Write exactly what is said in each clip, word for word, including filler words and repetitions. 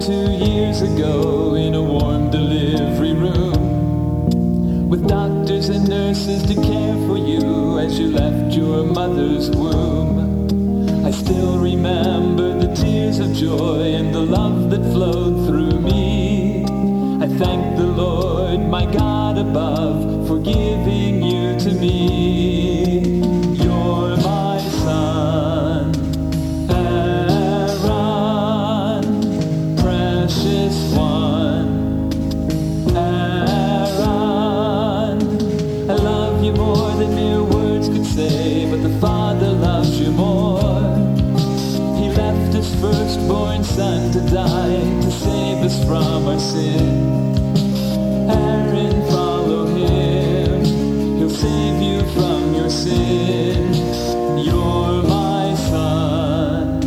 two years ago in a warm delivery room, with doctors and nurses to care for you as you left your mother's womb. I still remember the tears of joy and the love that flowed through me. I thank the Lord, my God above, for giving you to me. You're my son, Aaron, precious one, Aaron. I love you more than mere words could say, but the Father loves you more. He left his firstborn son to die, to save us from our sin. Aaron, follow him, he'll save you from your sin. You're my son.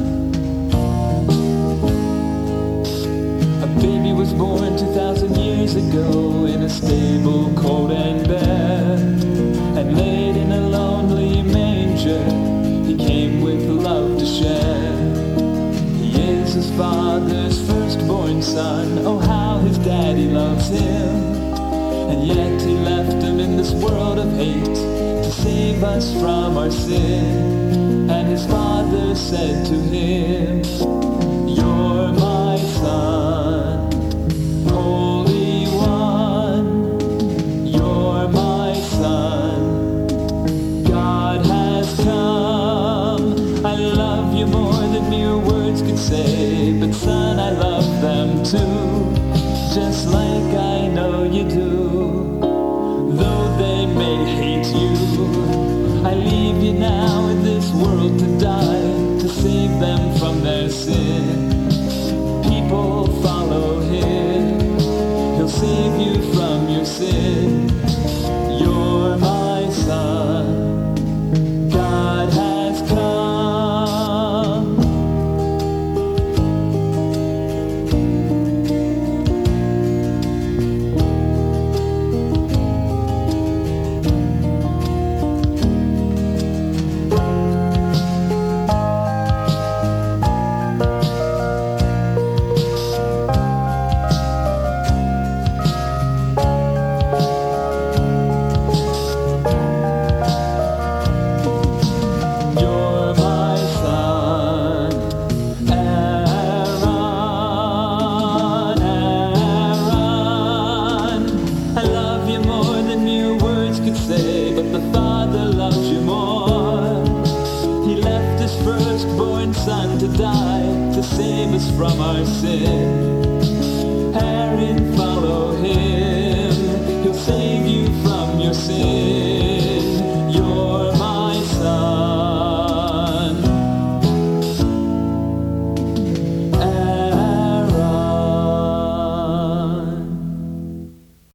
A baby was born two thousand years ago in a stable cold and bare, and laid in a lonely manger. He came with love to share. He is his father's firstborn son. Oh, how his daddy loves him. And yet he left him in this world of hate to save us from our sin. And his father said to him, you're my son, Holy One. You're my son, God has come. I love you more than mere words could say, but son, I love them too, just like I know you do. Though they may hate you, I leave you now in this world to die, to save them from their sin. People, follow him, he'll save you from your sin. You're my son, God has come. But the Father loves you more. He left his firstborn son to die, to save us from our sin. Aaron, follow him,